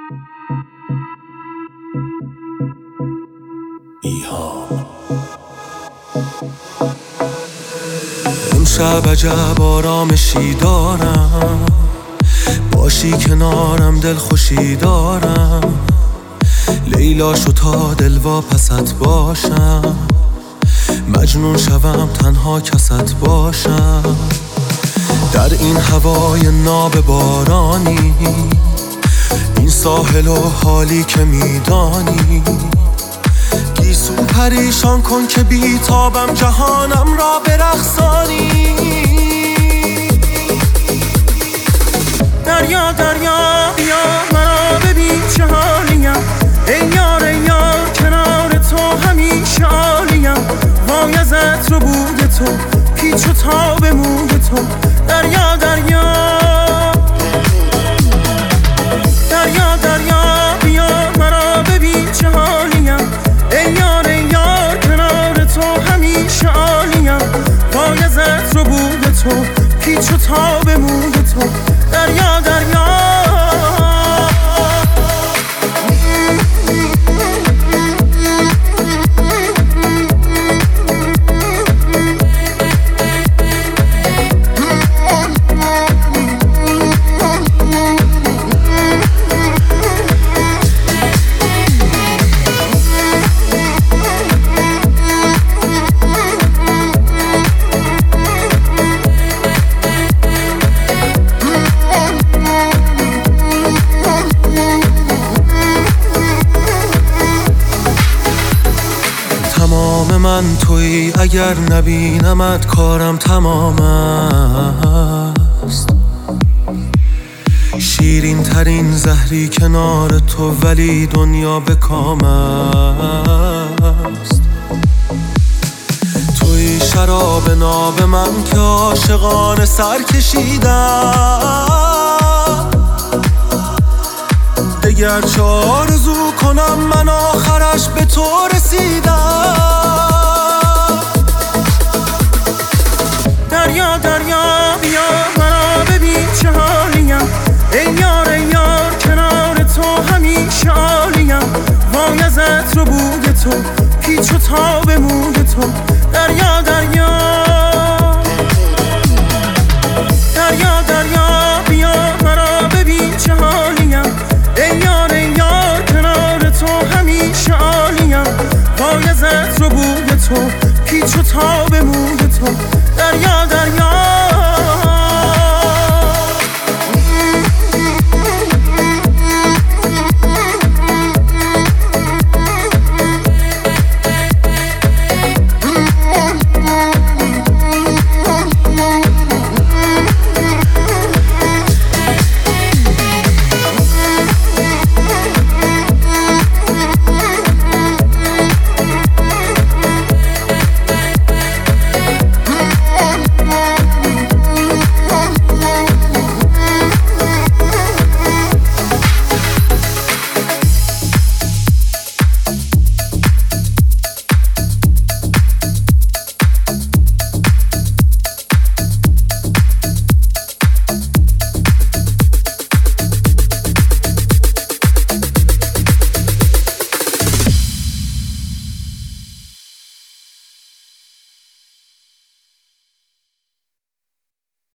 امشب عجب آرامشی دارم، باشی کنارم دل خوشی دارم. لیلا شو تا دلوا پست باشم، مجنون شوم تنها کست باشم. در این هوای ناب بارانی، این ساحل و حالی که میدانی، گیسو پریشان کن که بیتابم جهانم را برقصانی. دریا دریا بیا مرا ببین چه حالیم، ای یار ای یار کنار تو همیشه عالیم. وای از عطر و بوی تو، پیچ و تاب موی تو. دریا دریا دریا دریا بیا مرا ببین چه حالیم، ای یار ای یار کنار تو همیشه عالیم. وای از عطر و بوی تو، پیچ و تاب موی تو. دریا دریا من تویی، اگر نبینمت کارم تمام است. شیرین ترین زهری کنار تو، ولی دنیا به کام است. تویی شراب ناب من که عاشقانه سر کشیدم. دگر چه آرزو کنم من آخرش به تو رسیدم. دریا دریا بیا مرا ببین چه حالیم، ای یار ای یار کنار تو همیشه عالیم. وای از عطر و بوی تو، پیچ و تاب موی تو.